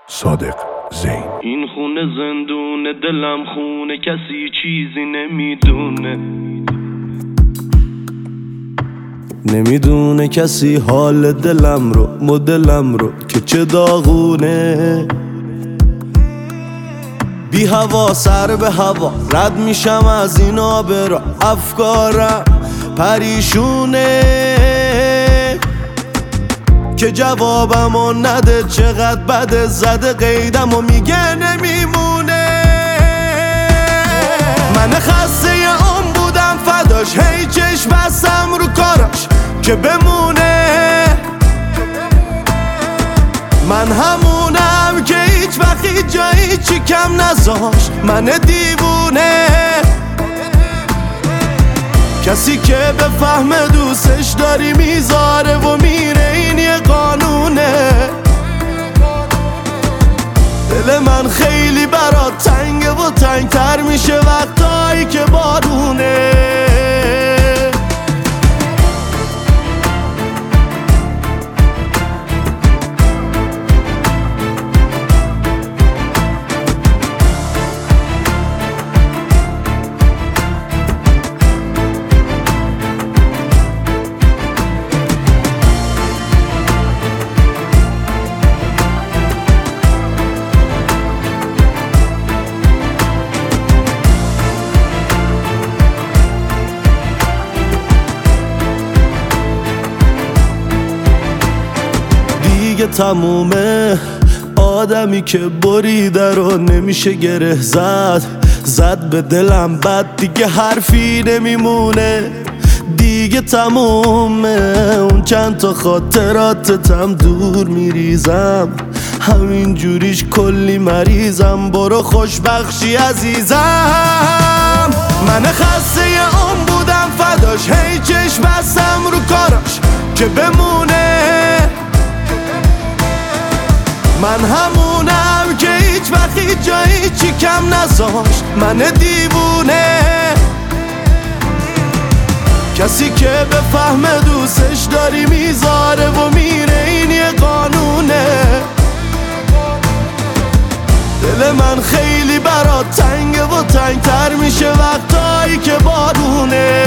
صادق زین. این خونه زندونه، دلم خونه، کسی چیزی نمیدونه کسی حال دلم رو، مدلم رو که چه داغونه. بی هوا سر به هوا رد میشم از این آبرا، افکارم پریشونه که جوابمو نده. چقدر بده زده قیدمو میگه نمیمونه. من خسته اون بودم فداش، هی چشم بستم رو کاراش که بمونه. من همونم که هیچ وقت هیچ جایی چی کم نذاشت. من دیوونه، کسی که به فهم دوستش داری میذاره و میره، این یه قانونه. دل من خیلی برات تنگه و تنگتر میشه وقتایی که بارونه. دیگه تمومه، آدمی که بریده رو نمیشه گره زد به دلم بد، دیگه حرفی نمیمونه. دیگه تمومه، اون چند تا خاطراتتم دور میریزم، همین جوریش کلی مریضم. برو خوشبخشی عزیزم. من خسته اون بودم فداش، هی چشم بستم رو کاراش که بمونه. من همونم که هیچ وقت هیچ جایی چی کم نذاشت. من دیوونه، کسی که به فهم دوستش داری میذاره و میره، این یه قانونه. دل من خیلی برات تنگه و تنگتر میشه وقتایی که بارونه.